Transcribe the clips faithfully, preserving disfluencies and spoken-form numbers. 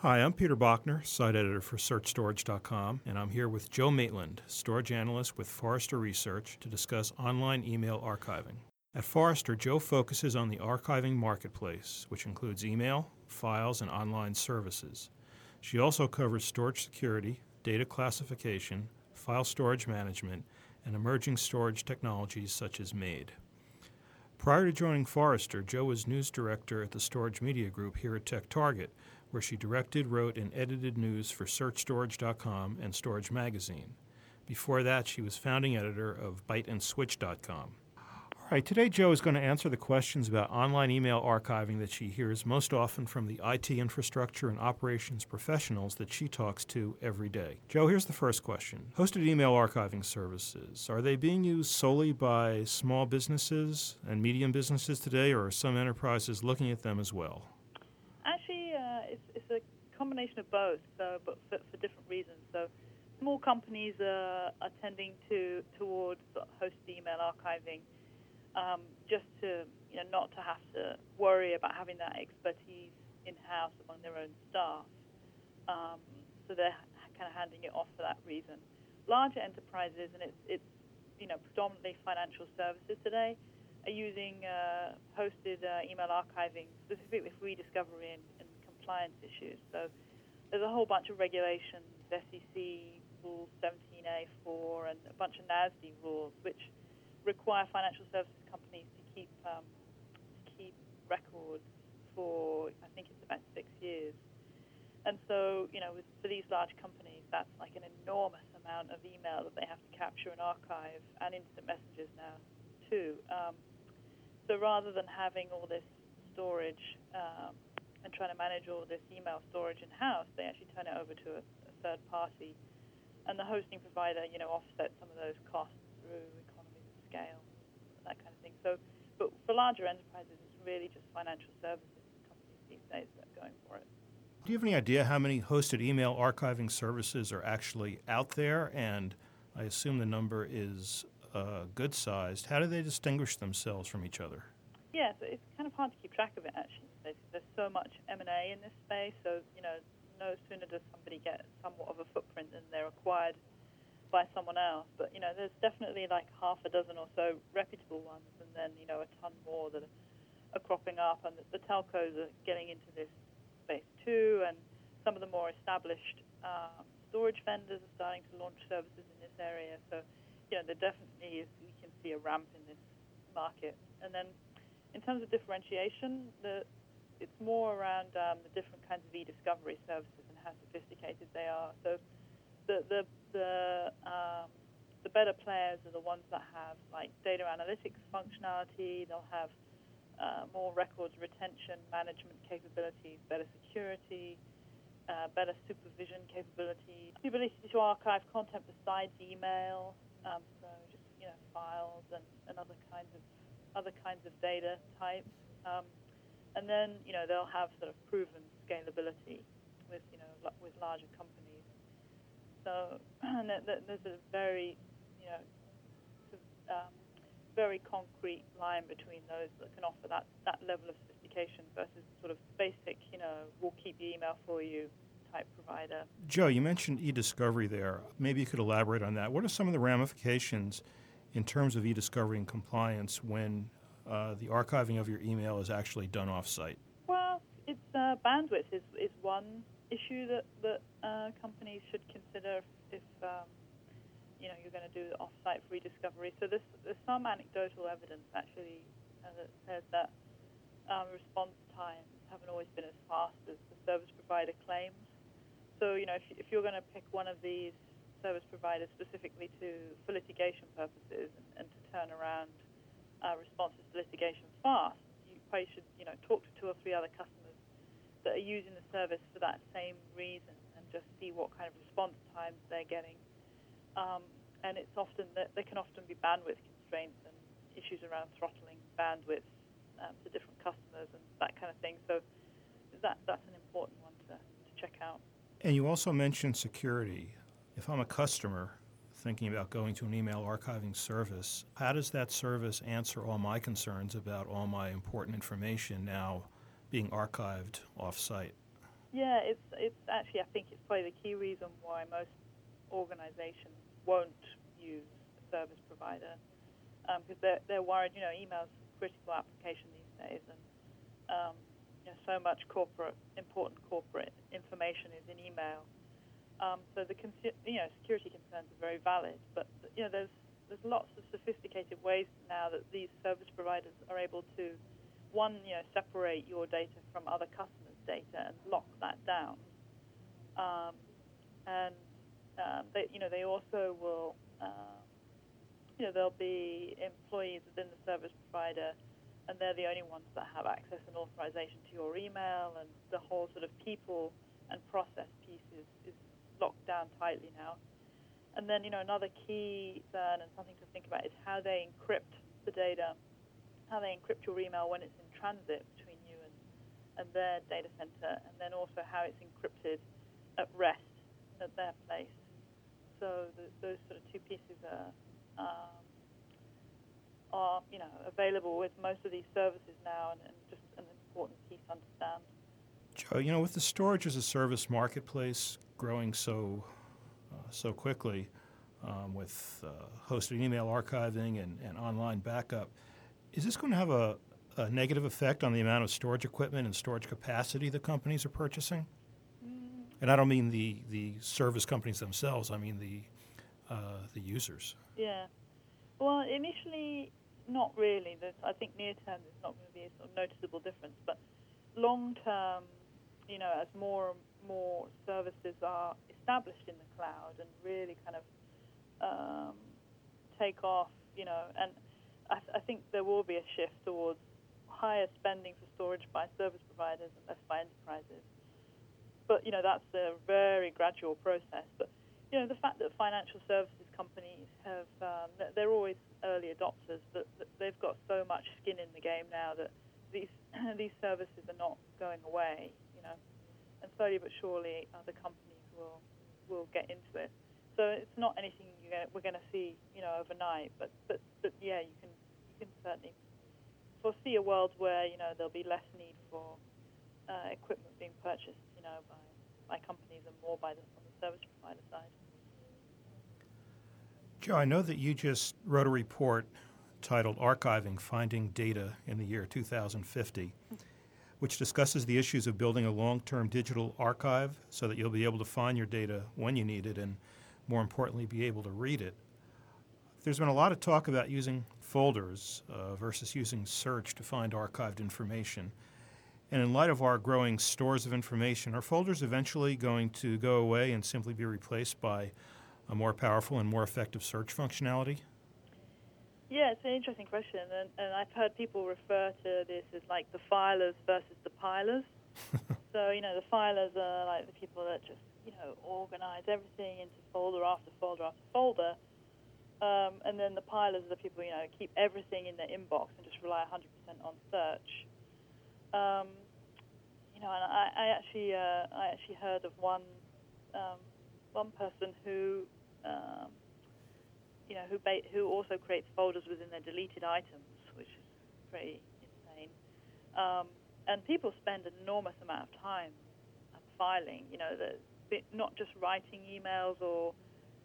Hi, I'm Peter Bachner, site editor for search storage dot com, and I'm here with Joe Maitland, storage analyst with Forrester Research, to discuss online email archiving. At Forrester, Joe focuses on the archiving marketplace, which includes email, files, and online services. She also covers storage security, data classification, file storage management, and emerging storage technologies such as MAID. Prior to joining Forrester, Joe was news director at the Storage Media Group here at TechTarget, where she directed, wrote, and edited news for search storage dot com and Storage Magazine. Before that, she was founding editor of byte and switch dot com. All right, today Joe is going to answer the questions about online email archiving that she hears most often from the I T infrastructure and operations professionals that she talks to every day. Joe, here's the first question. Hosted email archiving services, are they being used solely by small businesses and medium businesses today, or are some enterprises looking at them as well? Actually, uh, it's, it's a combination of both, so, but for, for different reasons. So, small companies uh, are tending to towards hosted email archiving, um, just to you know not to have to worry about having that expertise in house among their own staff. Um, so they're kind of handing it off for that reason. Larger enterprises, and it's it's you know predominantly financial services today, are using uh, hosted uh, email archiving specifically for rediscovery and, and compliance issues. So there's a whole bunch of regulations, S E C Rule seventeen A four, and a bunch of NASD rules, which require financial services companies to keep um, to keep records for, I think it's about six years. And so, you know, with, for these large companies, that's like an enormous amount of email that they have to capture and archive, and instant messages now, too. Um, So rather than having all this storage um, and trying to manage all this email storage in-house, they actually turn it over to a, a third party. And the hosting provider, you know, offsets some of those costs through economies of scale, that kind of thing. So, but for larger enterprises, it's really just financial services companies these days that are going for it. Do you have any idea how many hosted email archiving services are actually out there? And I assume the number is uh, good-sized. How do they distinguish themselves from each other? Yeah, so it's kind of hard to keep track of it, actually. There's, there's so much M and A in this space, so, you know, no sooner does somebody get somewhat of a footprint than they're acquired by someone else. But, you know, there's definitely like half a dozen or so reputable ones, and then, you know, a ton more that are cropping up, and the, the telcos are getting into this space too, and some of the more established um, storage vendors are starting to launch services in this area. So, you know, there definitely is, we can see a ramp in this market. And then in terms of differentiation, the, it's more around um, the different kinds of e-discovery services and how sophisticated they are. So the the the, um, the better players are the ones that have like data analytics functionality. They'll have uh, more records retention management capabilities, better security, uh, better supervision capability, the ability to archive content besides email, um, so just you know files and, and other kinds of other kinds of data types, um, and then you know they'll have sort of proven scalability with you know with larger companies. So and there's a very you know um, very concrete line between those that can offer that, that level of sophistication versus sort of basic you know we'll keep the email for you type provider. Joe, you mentioned e-discovery there. Maybe you could elaborate on that. What are some of the ramifications in terms of e-discovery and compliance when uh, the archiving of your email is actually done off-site? Well, it's uh, bandwidth is, is one issue that, that uh, companies should consider if, if um, you know you're going to do the off-site rediscovery. So there's, there's some anecdotal evidence actually uh, that says that um, response times haven't always been as fast as the service provider claims. So you know if, if you're going to pick one of these service providers specifically to for litigation purposes and, and to turn around uh, responses to litigation fast, you probably should you know talk to two or three other customers that are using the service for that same reason and just see what kind of response times they're getting. Um, and it's often that there can often be bandwidth constraints and issues around throttling bandwidth um, to different customers and that kind of thing. So that that's an important one to, to check out. And you also mentioned security. If I'm a customer thinking about going to an email archiving service, how does that service answer all my concerns about all my important information now being archived off-site? Yeah, it's it's actually, I think it's probably the key reason why most organizations won't use a service provider, because um, they're, they're worried, you know, email's a critical application these days, and um, you know, so much corporate, important corporate information is in email. Um, so the you know security concerns are very valid, but you know there's there's lots of sophisticated ways now that these service providers are able to, one, you know, separate your data from other customers' data and lock that down, um, and um, they you know they also will um, you know there'll be employees within the service provider, and they're the only ones that have access and authorization to your email, and the whole sort of people and process piece is, is locked down tightly now. And then, you know, another key concern and something to think about is how they encrypt the data, how they encrypt your email when it's in transit between you and, and their data center, and then also how it's encrypted at rest at their place. So the, those sort of two pieces are, um, are, you know, available with most of these services now, and, and just an important piece to understand. Joe, you know, with the storage as a service marketplace growing so uh, so quickly, um, with uh, hosted email archiving and, and online backup, is this going to have a, a negative effect on the amount of storage equipment and storage capacity that companies are purchasing? Mm. And I don't mean the, the service companies themselves. I mean the uh, the users. Yeah. Well, initially, not really. There's, I think near term there's not going to be a sort of noticeable difference, but long term, you know, as more and more services are established in the cloud and really kind of um, take off, you know, and I, th- I think there will be a shift towards higher spending for storage by service providers and less by enterprises. But, you know, that's a very gradual process. But, you know, the fact that financial services companies have, um, they're always early adopters, but they've got so much skin in the game now that these these services are not going away, you know, and slowly but surely other companies will will get into it. So it's not anything you're gonna, we're going to see, you know, overnight. But, but but yeah, you can you can certainly foresee a world where, you know, there'll be less need for uh, equipment being purchased, you know, by by companies and more by the on the service provider side. Joe, I know that you just wrote a report titled Archiving Finding Data in the Year two thousand fifty, which discusses the issues of building a long-term digital archive so that you'll be able to find your data when you need it and, more importantly, be able to read it. There's been a lot of talk about using folders uh, versus using search to find archived information. And in light of our growing stores of information, are folders eventually going to go away and simply be replaced by a more powerful and more effective search functionality? Yeah, it's an interesting question, and, and I've heard people refer to this as like the filers versus the pilers. So, you know, the filers are like the people that just, you know, organize everything into folder after folder after folder, um, and then the pilers are the people, you know, keep everything in their inbox and just rely one hundred percent on search. Um, you know, and I, I actually, uh, I actually heard of one, um, one person who. Um, you know, who ba- who also creates folders within their deleted items, which is pretty insane. Um, and people spend an enormous amount of time filing, you know, the, not just writing emails or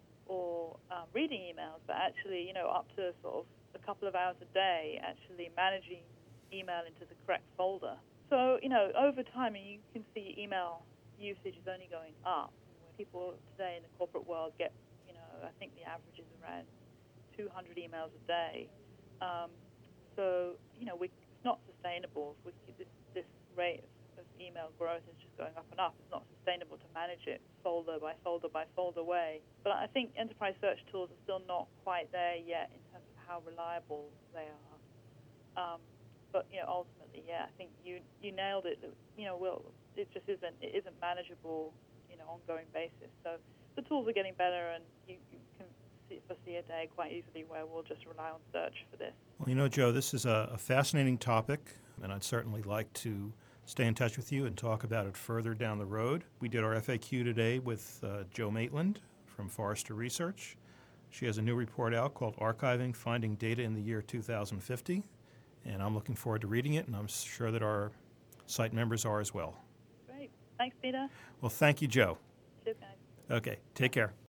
or um, reading emails, but actually, you know, up to sort of a couple of hours a day, actually managing email into the correct folder. So, you know, over time, you can see email usage is only going up. People today in the corporate world get, you know, I think the average is around two hundred emails a day. Um, so, you know, we, it's not sustainable. If we, this, this rate of, of email growth is just going up and up. It's not sustainable to manage it folder by folder by folder way. But I think enterprise search tools are still not quite there yet in terms of how reliable they are. Um, but, you know, ultimately, yeah, I think you you nailed it. You know, well, it just isn't it isn't manageable, you know, ongoing basis. So the tools are getting better, and you, you can foresee a day quite easily where we'll just rely on search for this. Well, you know, Joe, this is a, a fascinating topic, and I'd certainly like to stay in touch with you and talk about it further down the road. We did our F A Q today with uh, Jo Maitland from Forrester Research. She has a new report out called Archiving Finding Data in the Year two thousand fifty, and I'm looking forward to reading it, and I'm sure that our site members are as well. Great. Thanks, Peter. Well, thank you, Joe. Cheers, guys. Okay, take care.